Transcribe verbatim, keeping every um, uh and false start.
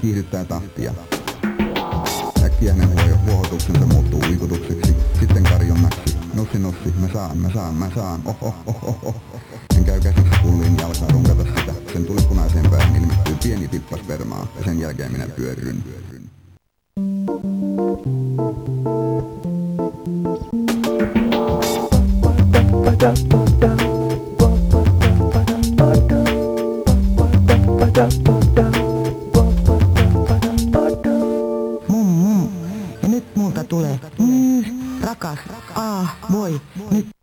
kiihdyttää tahtia. Äkkiä hänen huohotuksensa muuttuu uikutukseksi, sitten karjonnaksi. Nossi nossi, mä saan, mä saan, mä saan, oh oh oh oh oh. Hän käy käsissä pulliin ja alkaa runkata sitä. Sen tulipunaiseen päähän ilmestyy pieni tippa spermaa ja sen jälkeen minä pyörryn. Da